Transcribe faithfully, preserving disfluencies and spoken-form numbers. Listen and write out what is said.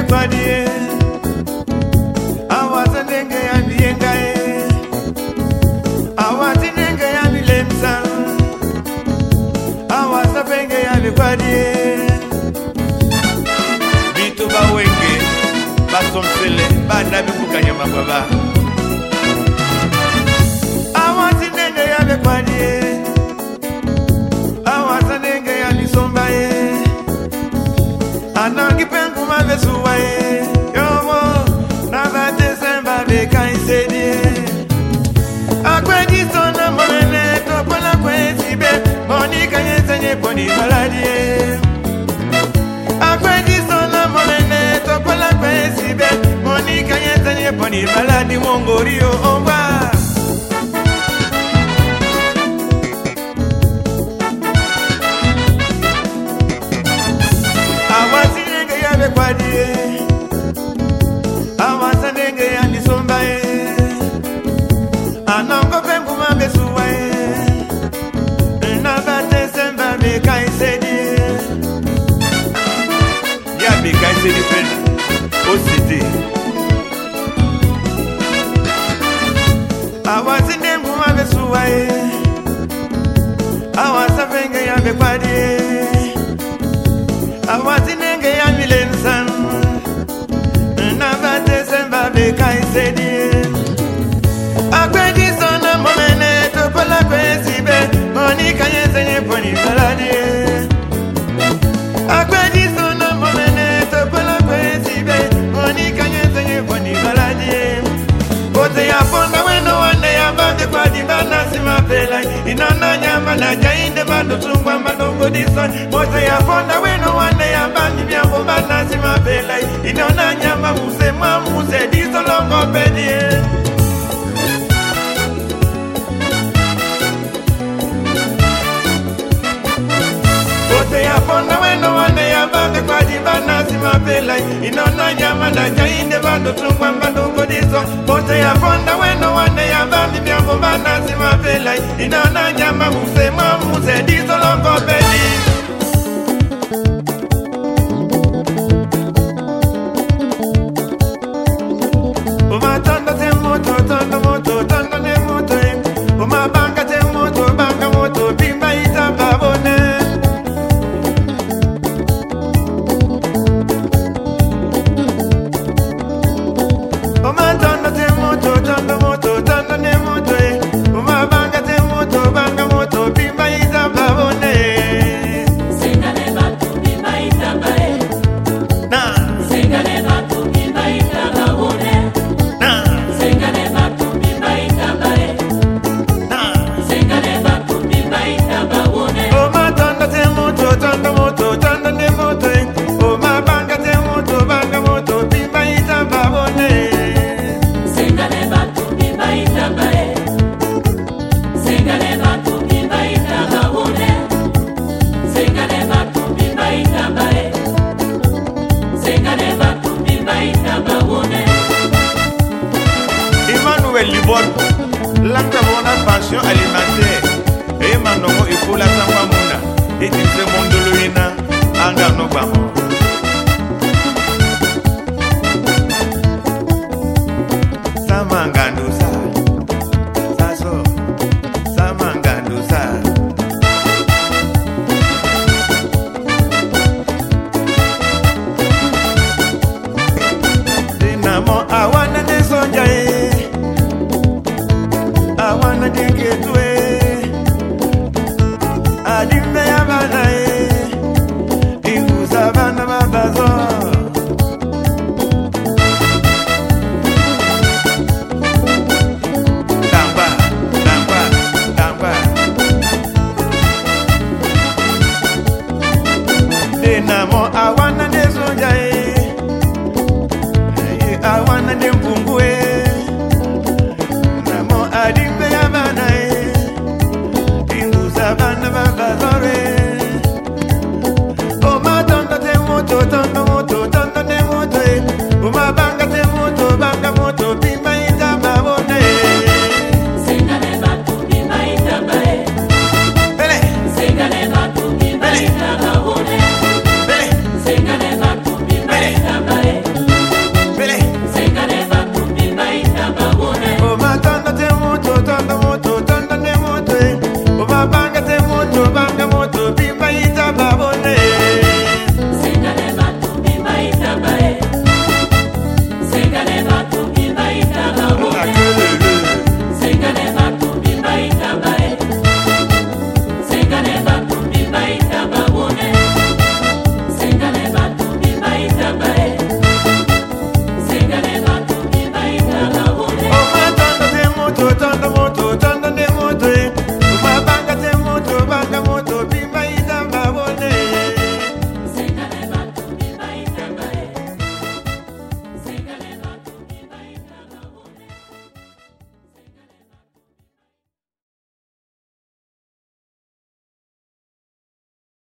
kwadie awaza nenge ya biengae awazi nenge ya bilemsa awaza penge ya kwadie bitu ba wenge basomsele bana bikukanya mababa awazi nenge ya kwadie awaza nenge ya lisombae anangi pengu mavesuwae yomo nabate semba bekaisedi akwedi sona monene topola kwezi be monika yesenye poni maladie akwedi sona monene topola kwezi be monika yesenye poni maladi mongorio omba kwadie awaza nenge ya nisombae anongo pengu mabesuwae nabate semba bekaisedi ya bekaisedi pena ositi awazi nengu mabesuwae awaza penge ya bekwadie awazi nenge ya milensan nabate semba bekaisedi akwedi sona monene topola kwesibe monika yesenye poni maladie akwedi sona monene topola kwesibe monika yesenye poni maladie bote ya ponda weno wane ya bande kwa dibana simapela inana nyama na jainde bando tungwa madongo dison bote ya ponda weno wane ya bande biambo bana simapela inana nyama muse mwa muse diso longo pedie bote ya ponda weno wane ya bande kwa dibana simapela inana nyama na jainde bando tungwa madongo dison bote ya ponda weno wane ya bande biambo bana simapela inana nyama muse mwa muse diso longo pedie L'acte de pension alimentaire et manongo il faut la samamuna et tu fais mon doloina angano bamo samangandusa saso samangandusa dinamo awana ne sonjae awana diketwe adime ya banae ikuza bana mabazo tamba tamba tamba dinamo awana nesonjae awana nempungue adime ya banae inguza bana babazore moto